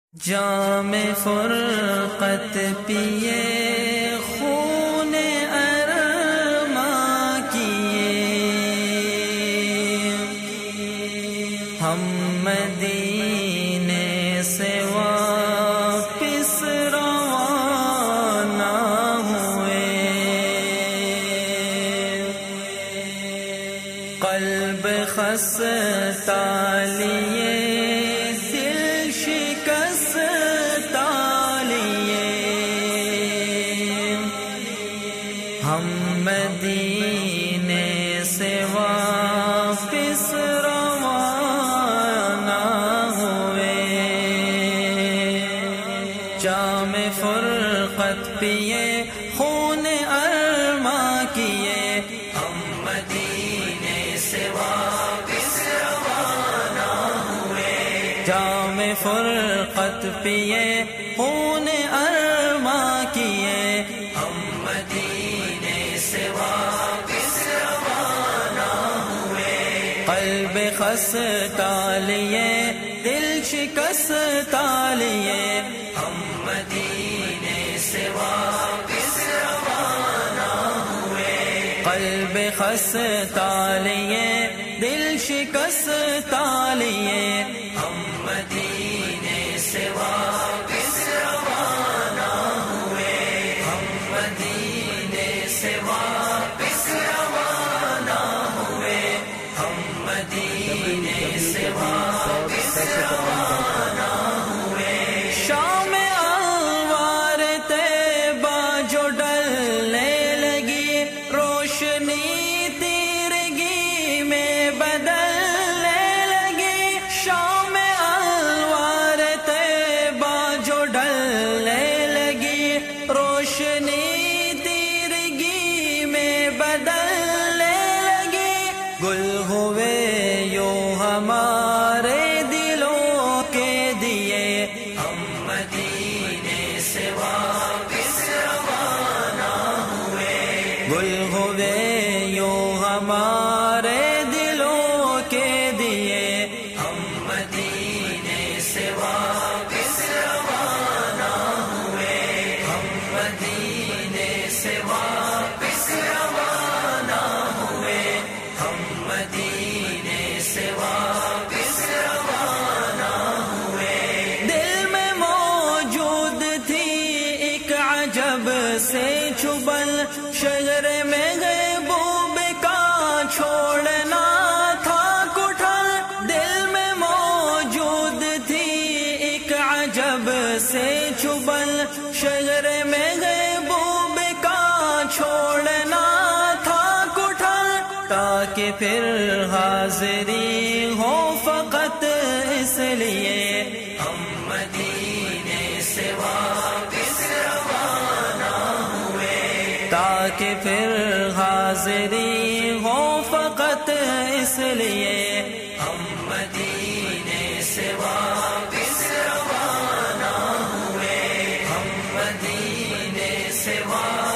جام فرقت پیے خون ارماں کیے، ہم مدینے سے واپس روانہ ہوئے، قلب خستہ لیے ہم مدینے سے واپس روانہ ہوئے، جام فرقت پیے خون ارماں کیے، ہم مدینے سے واپس روانہ ہوئے، جام فرقت پیے خون ارماں کیے، ہم مدینے سے واپس روانہ ہوئے، قلب خستہ لیے دل شکستہ لیے، ہم مدینے سے واپس روانہ ہوئے، قلب خستہ لیے دل شکستہ لیے، ہم مدینے سے واپس روانہ ہوئے، ہم مدینے سے واپس روانہ ہوئے، ہم مدینے سے واپس روانہ ہوئے، شام انوار طیبہ جو ڈلنے لگی، روشنی تیرگی میں بدلنے لگی، شام انوار طیبہ جو ڈلنے لگی، روشنی بدلنے لگی، گل ہوئے یوں ہمارے دلوں کے دیے، ہم مدینے سے واپس روانہ ہوئے، گل ہوئے یوں ہمارے دلوں کے دیے، ہم مدینے سے واپس روانہ ہوئے، ہم مدینے سے واپس روانہ ہوئے، ہم مدینے سے واپس روانہ ہوئے، دل میں موجود تھی ایک عجب سے چھبل، شہر میں محبوب کا چھوڑنا تھا کٹھل، دل میں موجود تھی ایک عجب سے چھبل، شہر میں محبوب کا چھوڑنا تھا کٹھل، تاکہ پھر حاضری ہو فقط اس لیے، ہم مدینے سے واپس روانہ ہوئے، تاکہ پھر حاضری ہو فقط اس لیے، ہم مدینے سے واپس روانہ ہوئے، ہم مدینے سے واپس